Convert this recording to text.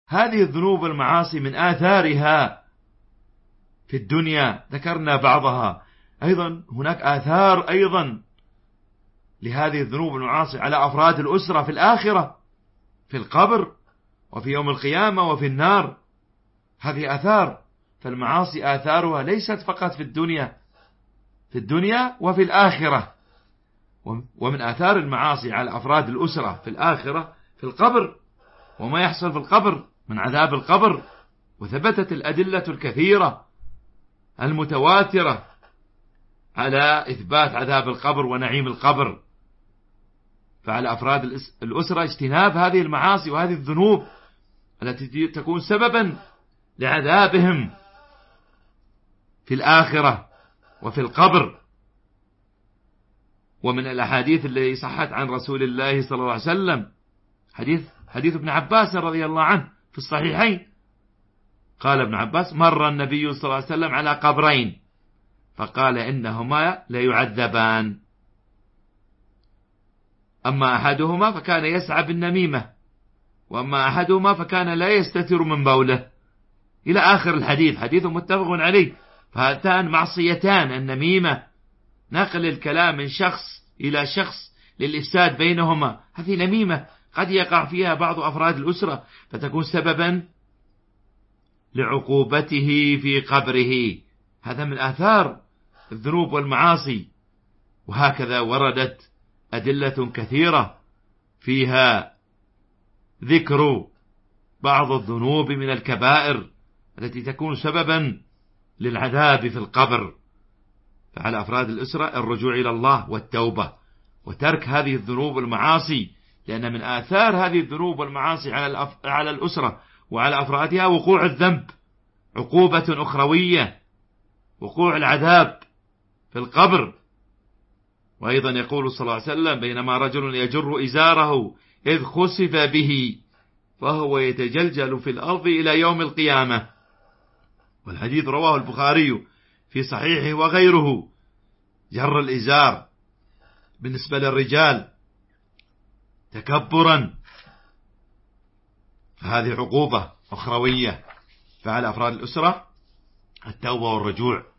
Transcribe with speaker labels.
Speaker 1: هذه الذنوب والمعاصي من آثارها في الدنيا ذكرنا بعضها، أيضا هناك آثار أيضا لهذه الذنوب والمعاصي على أفراد الأسرة في الآخرة، في القبر وفي يوم القيامة وفي النار. هذه آثار، فالمعاصي آثارها ليست فقط في الدنيا وفي الآخرة. ومن آثار المعاصي على أفراد الأسرة في الآخرة في القبر، وما يحصل في القبر من عذاب القبر، وثبتت الأدلة الكثيرة المتواترة على إثبات عذاب القبر ونعيم القبر. فعلى أفراد الأسرة اجتناب هذه المعاصي وهذه الذنوب التي تكون سببا لعذابهم في الآخرة وفي القبر. ومن الأحاديث التي صحت عن رسول الله صلى الله عليه وسلم حديث ابن عباس رضي الله عنه في الصحيحين، قال ابن عباس: مر النبي صلى الله عليه وسلم على قبرين فقال: إنهما ليعذبان، أما أحدهما فكان يسعى بالنميمة، وأما أحدهما فكان لا يستتر من بوله، إلى آخر الحديث. حديث متفق عليه. فهاتان معصيتان: النميمة نقل الكلام من شخص إلى شخص للإفساد بينهما، هذه نميمة قد يقع فيها بعض أفراد الأسرة فتكون سببا لعقوبته في قبره. هذا من آثار الذنوب والمعاصي. وهكذا وردت أدلة كثيرة فيها ذكر بعض الذنوب من الكبائر التي تكون سببا للعذاب في القبر. فعلى أفراد الأسرة الرجوع إلى الله والتوبة وترك هذه الذنوب والمعاصي، لأن من آثار هذه الذنوب والمعاصي على الأسرة وعلى أفرادها وقوع الذنب، عقوبة أخروية، وقوع العذاب في القبر. وأيضا يقول صلى الله عليه وسلم: بينما رجل يجر إزاره إذ خسف به فهو يتجلجل في الأرض إلى يوم القيامة. والحديث رواه البخاري في صحيحه وغيره. جر الإزار بالنسبة للرجال تكبرا، فهذه عقوبة أخروية. فعلى أفراد الأسرة التوبة والرجوع